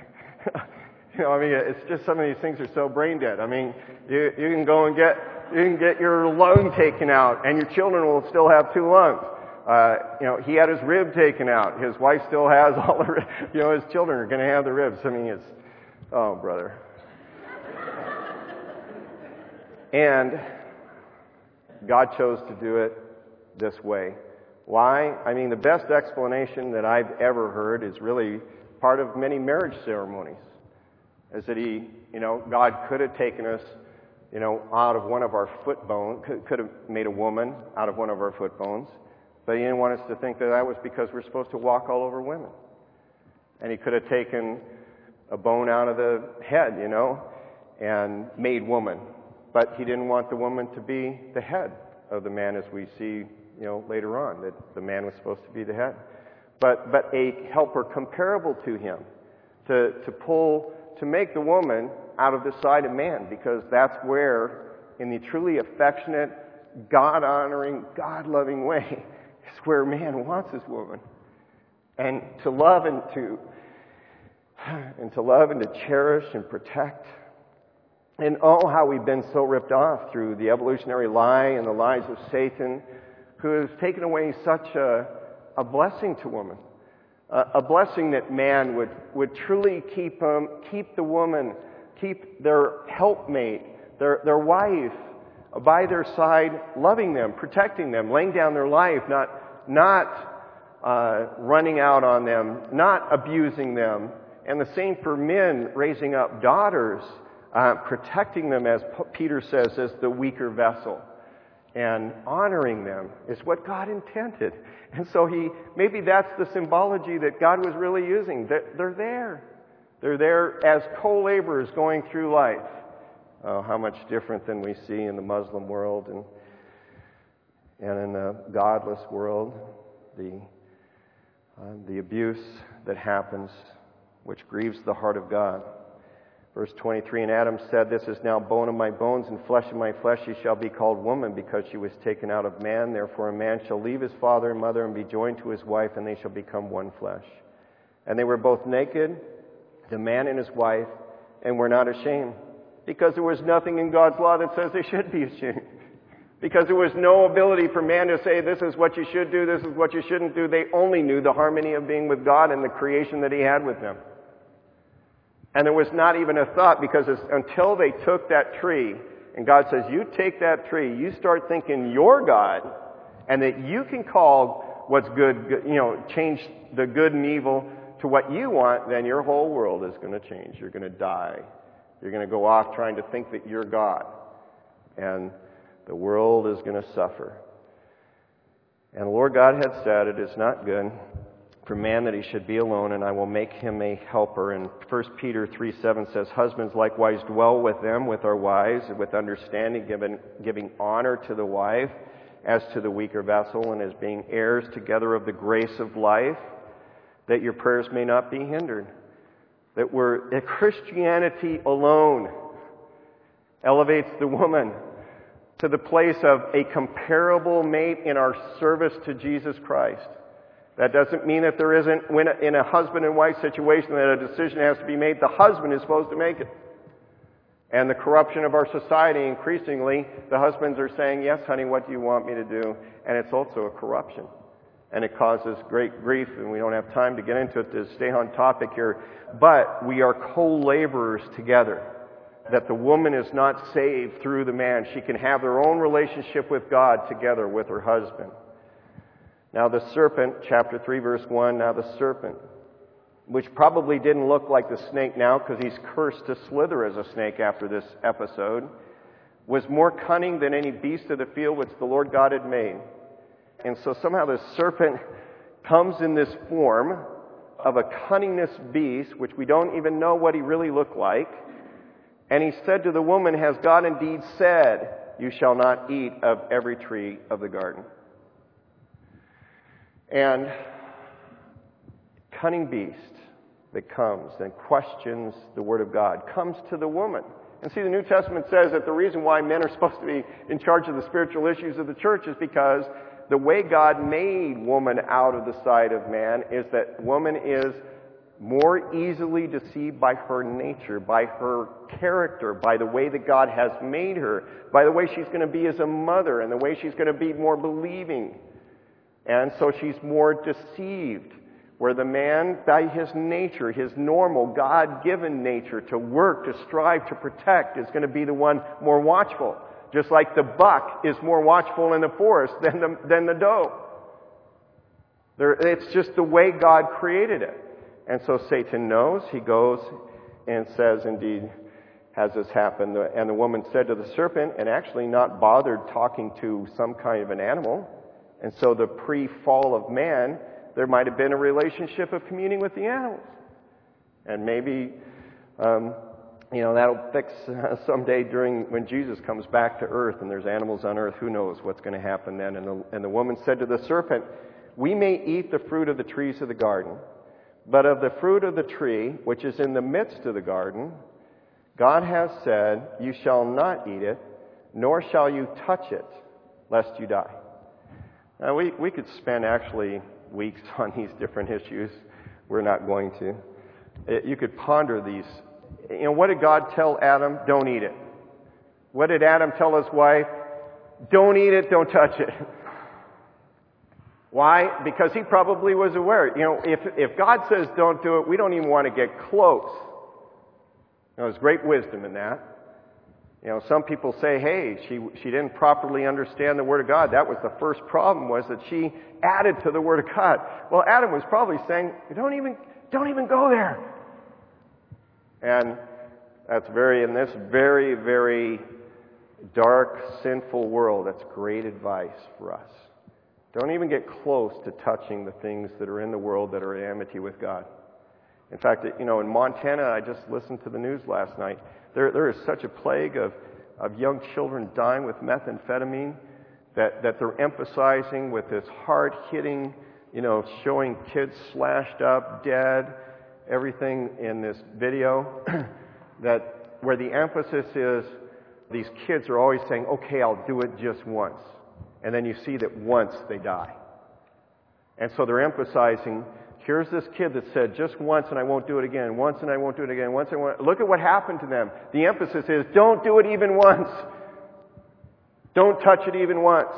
You know, I mean, it's just some of these things are so brain dead. I mean, you, you can go and get, you can get your lung taken out and your children will still have two lungs. Uh, you know, he had his rib taken out. His wife still has all the, you know, his children are going to have the ribs. I mean, it's, oh, brother. And God chose to do it this way. Why? I mean, the best explanation that I've ever heard is really part of many marriage ceremonies. Is that he, you know, God could have taken us, you know, out of one of our foot bones, could, could have made a woman out of one of our foot bones, but he didn't want us to think that that was because we're supposed to walk all over women. And he could have taken a bone out of the head, you know, and made woman. But he didn't want the woman to be the head of the man, as we see, you know, later on, that the man was supposed to be the head. But, but a helper comparable to him, to, to pull... to make the woman out of the side of man, because that's where, in the truly affectionate, God-honoring, God-loving way, is where man wants his woman. And to love and to, and to love and to cherish and protect. And oh, how we've been so ripped off through the evolutionary lie and the lies of Satan, who has taken away such a, a blessing to woman. Uh, a blessing that man would, would truly keep um, keep the woman, keep their helpmate, their their wife by their side, loving them, protecting them, laying down their life, not not uh, running out on them, not abusing them. And the same for men, raising up daughters, uh, protecting them, as Peter says, as the weaker vessel. And honoring them is what God intended. And so he, maybe that's the symbology that God was really using. They're, they're there. They're there as co-laborers going through life. Oh, how much different than we see in the Muslim world and and in the godless world. The, uh, the abuse that happens, which grieves the heart of God. Verse twenty-three, and Adam said, this is now bone of my bones and flesh of my flesh. She shall be called woman because she was taken out of man. Therefore a man shall leave his father and mother and be joined to his wife, and they shall become one flesh. And they were both naked, the man and his wife, and were not ashamed, because there was nothing in God's law that says they should be ashamed. Because there was no ability for man to say, this is what you should do, this is what you shouldn't do. They only knew the harmony of being with God and the creation that He had with them. And there was not even a thought, because it's, until they took that tree, and God says, you take that tree, you start thinking you're God, and that you can call what's good, good, you know, change the good and evil to what you want, then your whole world is going to change. You're going to die. You're going to go off trying to think that you're God. And the world is going to suffer. And the Lord God had said, it is not good for man that he should be alone, and I will make him a helper. And First Peter three seven says, husbands likewise dwell with them, with our wives, with understanding, giving, giving honor to the wife as to the weaker vessel, and as being heirs together of the grace of life, that your prayers may not be hindered. That we're, that Christianity alone elevates the woman to the place of a comparable mate in our service to Jesus Christ. That doesn't mean that there isn't, when in a husband and wife situation, that a decision has to be made. The husband is supposed to make it. And the corruption of our society, increasingly, the husbands are saying, yes, honey, what do you want me to do? And it's also a corruption. And it causes great grief, and we don't have time to get into it to stay on topic here. But we are co-laborers together. That the woman is not saved through the man. She can have their own relationship with God together with her husband. Now the serpent, chapter three, verse one, now the serpent, which probably didn't look like the snake now because he's cursed to slither as a snake after this episode, was more cunning than any beast of the field which the Lord God had made. And so somehow the serpent comes in this form of a cunningness beast, which we don't even know what he really looked like. And he said to the woman, has God indeed said, you shall not eat of every tree of the garden? And cunning beast that comes and questions the Word of God comes to the woman. And see, the New Testament says that the reason why men are supposed to be in charge of the spiritual issues of the church is because the way God made woman out of the side of man is that woman is more easily deceived by her nature, by her character, by the way that God has made her, by the way she's going to be as a mother, and the way she's going to be more believing. And so she's more deceived, where the man, by his nature, his normal, God-given nature to work, to strive, to protect, is going to be the one more watchful. Just like the buck is more watchful in the forest than the, than the doe. There, it's just the way God created it. And so Satan knows. He goes and says, indeed, has this happened? And the woman said to the serpent, and actually not bothered talking to some kind of an animal. And so the pre-fall of man, there might have been a relationship of communing with the animals. And maybe, um, you know, that'll fix uh, someday during when Jesus comes back to earth and there's animals on earth. Who knows what's going to happen then? And the, and the woman said to the serpent, we may eat the fruit of the trees of the garden, but of the fruit of the tree, which is in the midst of the garden, God has said, you shall not eat it, nor shall you touch it, lest you die. Now, we, we could spend actually weeks on these different issues. We're not going to. It, you could ponder these. You know, what did God tell Adam? Don't eat it. What did Adam tell his wife? Don't eat it, don't touch it. Why? Because he probably was aware. You know, if, if God says don't do it, we don't even want to get close. Now, there's great wisdom in that. You know, some people say, hey, she she didn't properly understand the Word of God. That was the first problem, was that she added to the Word of God. Well, Adam was probably saying, don't even don't even go there. And that's very, in this very, very dark, sinful world, that's great advice for us. Don't even get close to touching the things that are in the world that are in enmity with God. In fact, you know, in Montana, I just listened to the news last night. There, there is such a plague of, of young children dying with methamphetamine that, that they're emphasizing with this hard-hitting, you know, showing kids slashed up, dead, everything in this video, that where the emphasis is these kids are always saying, okay, I'll do it just once. And then you see that once they die. And so they're emphasizing, here's this kid that said, just once and I won't do it again, once and I won't do it again, once and I won't. Look at what happened to them. The emphasis is, don't do it even once. Don't touch it even once.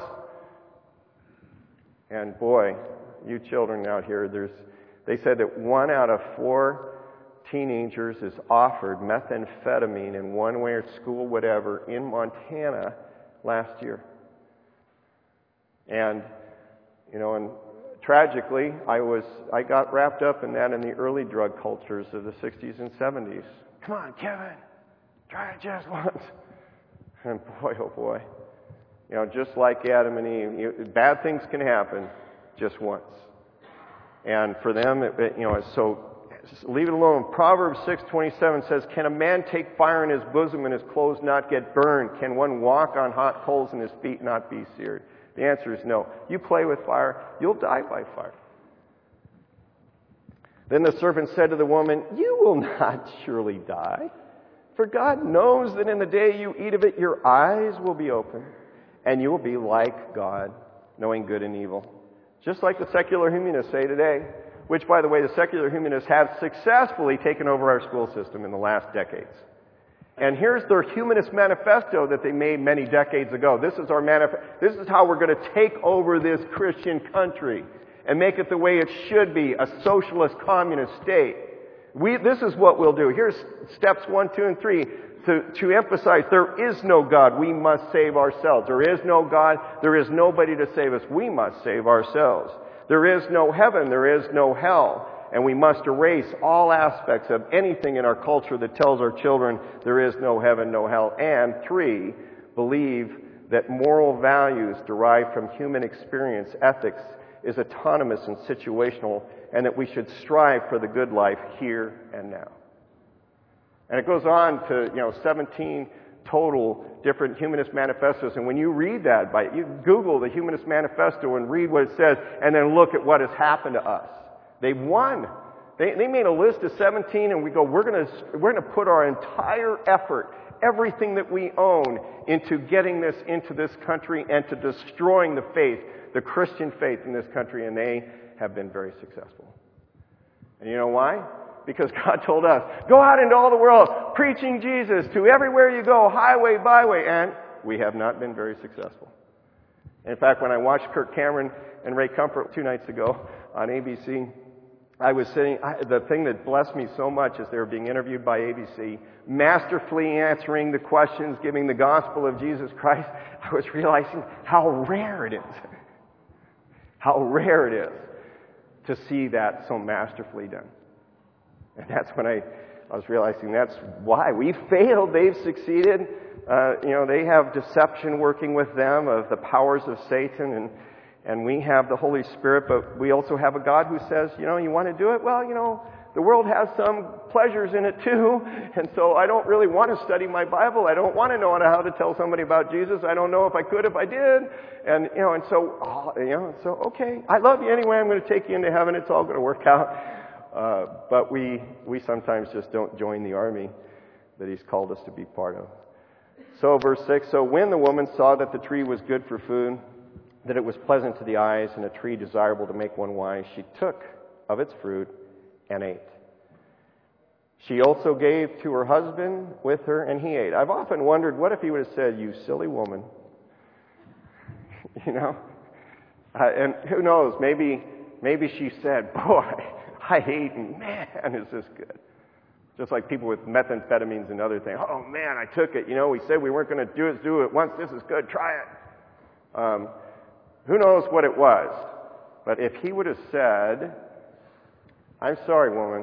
And boy, you children out here, there's, they said that one out of four teenagers is offered methamphetamine in one way or school, whatever, in Montana last year. And, you know, and tragically, I was, I got wrapped up in that in the early drug cultures of the sixties and seventies. Come on, Kevin, try it just once. And boy, oh boy. You know, just like Adam and Eve, you, bad things can happen just once. And for them, it, it, you know, so leave it alone. Proverbs six twenty-seven says, "Can a man take fire in his bosom and his clothes not get burned? Can one walk on hot coals and his feet not be seared?" The answer is no. You play with fire, you'll die by fire. Then the serpent said to the woman, "You will not surely die, for God knows that in the day you eat of it, your eyes will be open, and you will be like God, knowing good and evil." Just like the secular humanists say today, which, by the way, the secular humanists have successfully taken over our school system in the last decades. And here's their humanist manifesto that they made many decades ago. This is our manifesto. This is how we're going to take over this Christian country and make it the way it should be, a socialist communist state. We, this is what we'll do. Here's steps one, two, and three to, to emphasize there is no God. We must save ourselves. There is no God. There is nobody to save us. We must save ourselves. There is no heaven. There is no hell. And we must erase all aspects of anything in our culture that tells our children there is no heaven, no hell. And three, believe that moral values derived from human experience, ethics, is autonomous and situational, and that we should strive for the good life here and now. And it goes on to, you know, seventeen total different humanist manifestos. And when you read that, by you Google the Humanist Manifesto and read what it says, and then look at what has happened to us. They've won. They, they made a list of seventeen, and we go, we're going to we're going to put our entire effort, everything that we own, into getting this into this country and to destroying the faith, the Christian faith in this country, and they have been very successful. And you know why? Because God told us, go out into all the world, preaching Jesus to everywhere you go, highway, byway, and we have not been very successful. In fact, when I watched Kirk Cameron and Ray Comfort two nights ago on A B C, I was sitting, I, the thing that blessed me so much is they were being interviewed by A B C, masterfully answering the questions, giving the gospel of Jesus Christ. I was realizing how rare it is. How rare it is to see that so masterfully done. And that's when I, I was realizing that's why. We failed, they've succeeded. Uh, you know, they have deception working with them of the powers of Satan, and and we have the Holy Spirit, but we also have a God who says, you know, you want to do it? Well, you know, the world has some pleasures in it too, and so I don't really want to study my Bible. I don't want to know how to tell somebody about Jesus. I don't know if I could if I did. And, you know, and so, oh, you know, so, okay, I love you anyway. I'm going to take you into heaven. It's all going to work out. Uh, but we, we sometimes just don't join the army that He's called us to be part of. So verse six, so when the woman saw that the tree was good for food, that it was pleasant to the eyes, and a tree desirable to make one wise, she took of its fruit and ate. She also gave to her husband with her, and he ate. I've often wondered, what if he would have said, you silly woman? You know? Uh, and who knows, maybe maybe she said, boy, I ate, and man, is this good. Just like people with methamphetamines and other things. Oh, man, I took it. You know, we said we weren't going to do it, do it once. This is good. Try it. Um, who knows what it was? But if he would have said, I'm sorry, woman,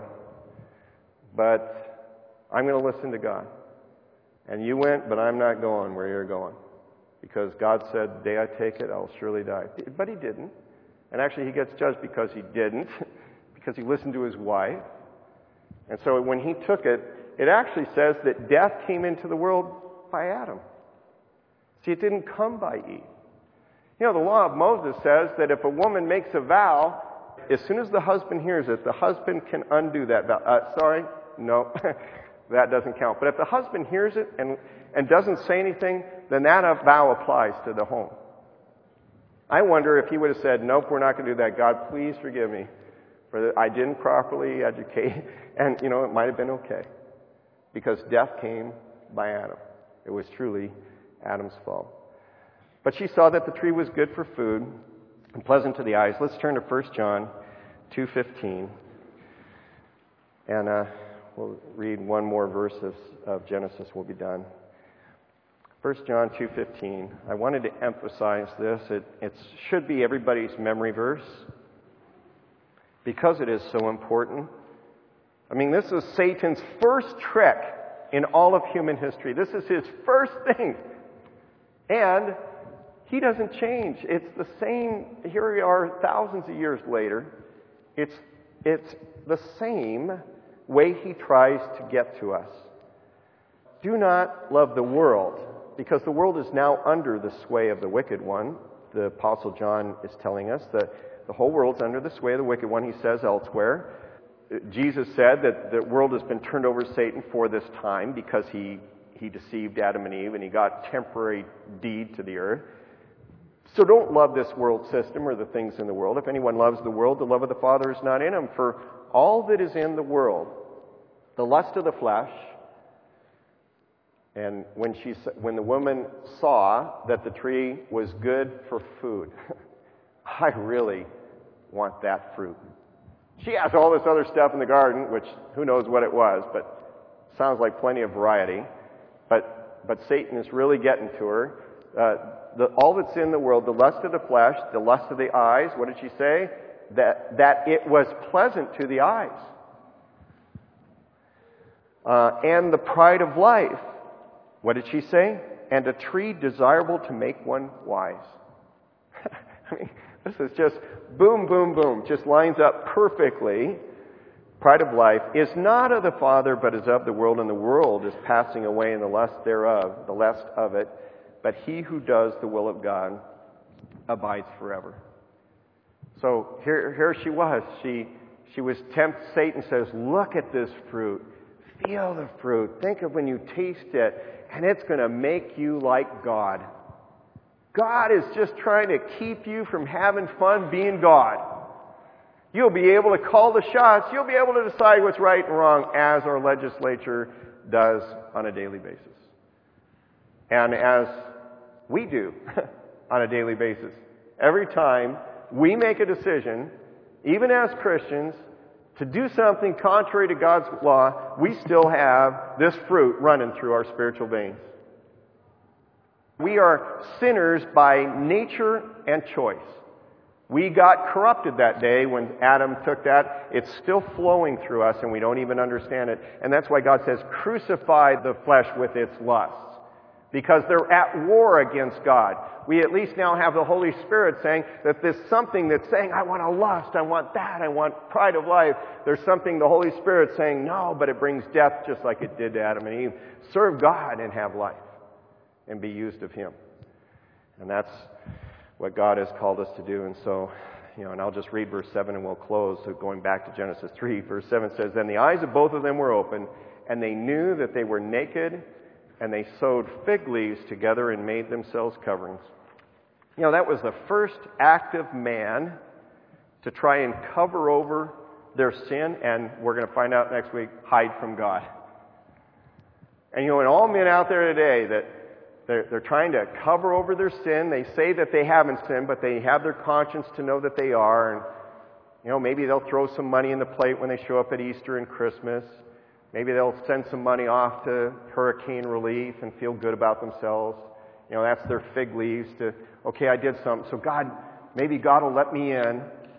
but I'm going to listen to God. And you went, but I'm not going where you're going. Because God said, the day I take it, I'll surely die. But he didn't. And actually, he gets judged because he didn't. Because he listened to his wife. And so when he took it, it actually says that death came into the world by Adam. See, it didn't come by Eve. You know, the law of Moses says that if a woman makes a vow, as soon as the husband hears it, the husband can undo that vow. Uh, sorry? No, that doesn't count. But if the husband hears it and, and doesn't say anything, then that vow applies to the home. I wonder if he would have said, nope, we're not going to do that. God, please forgive me. For I didn't properly educate. And, you know, it might have been okay. Because death came by Adam. It was truly Adam's fault. But she saw that the tree was good for food and pleasant to the eyes. Let's turn to First John two fifteen. And uh, we'll read one more verse of, of Genesis. We'll be done. First John two fifteen. I wanted to emphasize this. It it's, should be everybody's memory verse because it is so important. I mean, this is Satan's first trick in all of human history. This is his first thing. And he doesn't change. It's the same. Here we are thousands of years later. It's, it's the same way he tries to get to us. Do not love the world, because the world is now under the sway of the wicked one. The Apostle John is telling us that the whole world's under the sway of the wicked one, he says elsewhere. Jesus said that the world has been turned over to Satan for this time because he, he deceived Adam and Eve and he got temporary deed to the earth. So don't love this world system or the things in the world. If anyone loves the world, the love of the Father is not in him. For all that is in the world, the lust of the flesh, and when she, when the woman saw that the tree was good for food, I really want that fruit. She has all this other stuff in the garden, which who knows what it was, but sounds like plenty of variety. But but Satan is really getting to her. Uh, the, all that's in the world, the lust of the flesh, the lust of the eyes. What did she say? That that it was pleasant to the eyes, uh, and the pride of life. What did she say? And a tree desirable to make one wise. I mean, this is just boom, boom, boom. Just lines up perfectly. Pride of life is not of the Father, but is of the world, and the world is passing away in the lust thereof, the lust of it. But he who does the will of God abides forever. So here, here she was. She, she was tempted. Satan says, look at this fruit. Feel the fruit. Think of when you taste it. And it's going to make you like God. God is just trying to keep you from having fun being God. You'll be able to call the shots. You'll be able to decide what's right and wrong, as our legislature does on a daily basis. And as we do on a daily basis. Every time we make a decision, even as Christians, to do something contrary to God's law, we still have this fruit running through our spiritual veins. We are sinners by nature and choice. We got corrupted that day when Adam took that. It's still flowing through us and we don't even understand it. And that's why God says, crucify the flesh with its lusts. Because they're at war against God. We at least now have the Holy Spirit saying that there's something that's saying, I want to lust, I want that, I want pride of life. There's something the Holy Spirit saying, no, but it brings death just like it did to Adam and Eve. Serve God and have life and be used of Him. And that's what God has called us to do. And so, you know, and I'll just read verse seven and we'll close. So going back to Genesis three, verse seven says, then the eyes of both of them were open, and they knew that they were naked, and they sewed fig leaves together and made themselves coverings. You know, that was the first act of man to try and cover over their sin, and we're going to find out next week, hide from God. And you know, and all men out there today that they're, they're trying to cover over their sin, they say that they haven't sinned, but they have their conscience to know that they are. And, you know, maybe they'll throw some money in the plate when they show up at Easter and Christmas. Maybe they'll send some money off to hurricane relief and feel good about themselves. You know, that's their fig leaves to, okay, I did something. So God, maybe God will let me in.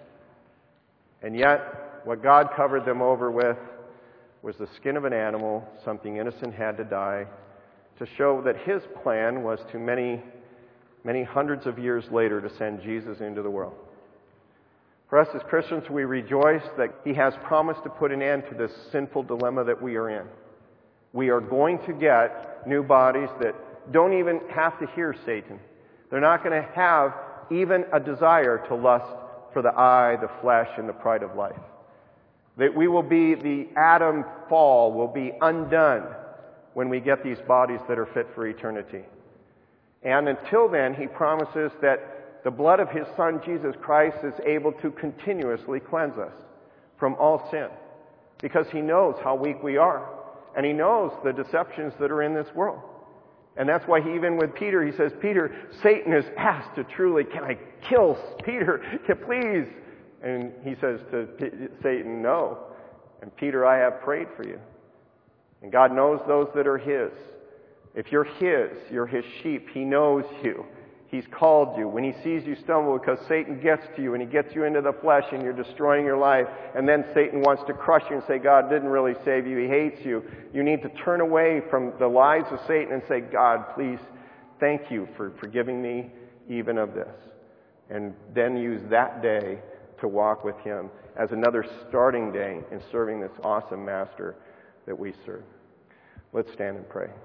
And yet, what God covered them over with was the skin of an animal. Something innocent had to die, to show that His plan was to many, many hundreds of years later to send Jesus into the world. For us as Christians, we rejoice that He has promised to put an end to this sinful dilemma that we are in. We are going to get new bodies that don't even have to hear Satan. They're not going to have even a desire to lust for the eye, the flesh, and the pride of life. That we will be, the Adam fall will be undone when we get these bodies that are fit for eternity. And until then, He promises that the blood of His Son, Jesus Christ, is able to continuously cleanse us from all sin. Because He knows how weak we are. And He knows the deceptions that are in this world. And that's why he, even with Peter, he says, Peter, Satan has asked to truly, can I kill Peter? Can, please. And he says to P- Satan, no. And Peter, I have prayed for you. And God knows those that are his. If you're his, you're his sheep. He knows you. He's called you. When he sees you stumble, because Satan gets to you and he gets you into the flesh and you're destroying your life, and then Satan wants to crush you and say, God didn't really save you. He hates you. You need to turn away from the lies of Satan and say, God, please, thank you for forgiving me even of this. And then use that day to walk with him as another starting day in serving this awesome master that we serve. Let's stand and pray.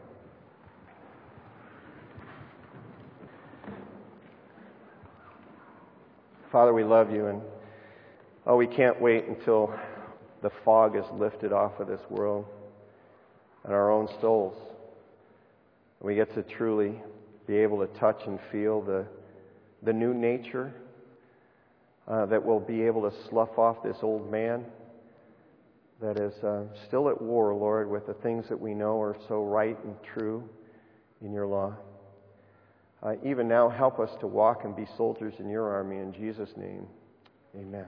Father, we love you, and oh, we can't wait until the fog is lifted off of this world and our own souls. And we get to truly be able to touch and feel the, the new nature uh, that will be able to slough off this old man that is uh, still at war, Lord, with the things that we know are so right and true in your law. Uh, even now, help us to walk and be soldiers in your army. In Jesus' name, amen.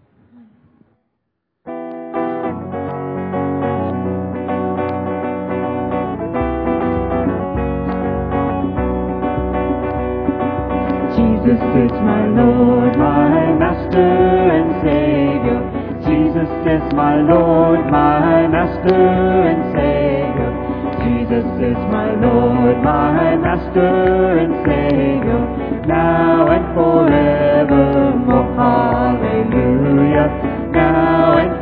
Jesus is my Lord, my Master and Savior. Jesus is my Lord, my Master and Savior. Jesus is my Lord, my Master and Savior, now and forevermore. Hallelujah, now and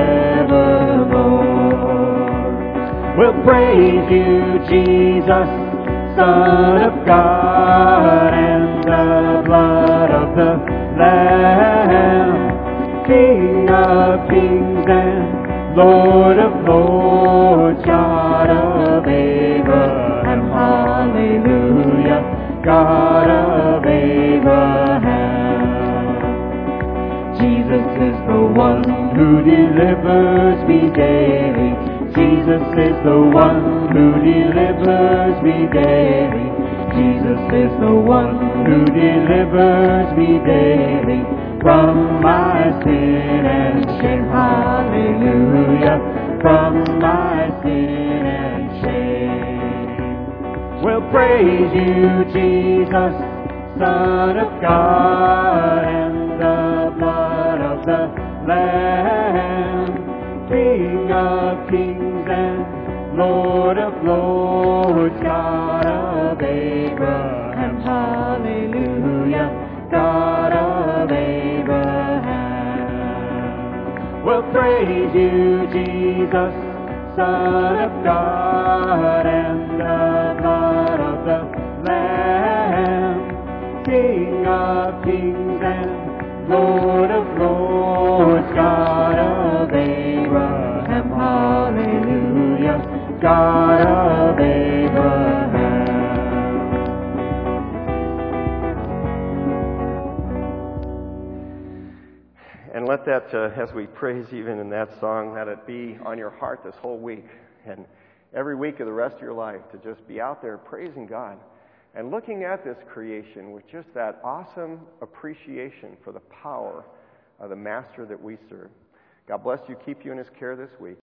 forevermore. We'll praise you, Jesus, Son of God, and the blood of the Lamb, King of kings and Lord of lords, God of Abraham, hallelujah, God of Abraham. Jesus is the one who delivers me daily. Jesus is the one who delivers me daily. Jesus is the one who delivers me daily from my sin and shame. Hallelujah, from my sin and shame. We'll praise you, Jesus, Son of God, and the blood of the Lamb, King of kings and Lord of lords, God of Abraham, hallelujah, God of Abraham. We'll praise you, Jesus, Son of God, and the blood of the Lamb, King of kings and Lord of lords, God of Abraham, hallelujah, God of Abraham. And let that, uh, as we praise even in that song, let it be on your heart this whole week and every week of the rest of your life to just be out there praising God and looking at this creation with just that awesome appreciation for the power of the Master that we serve. God bless you, keep you in his care this week.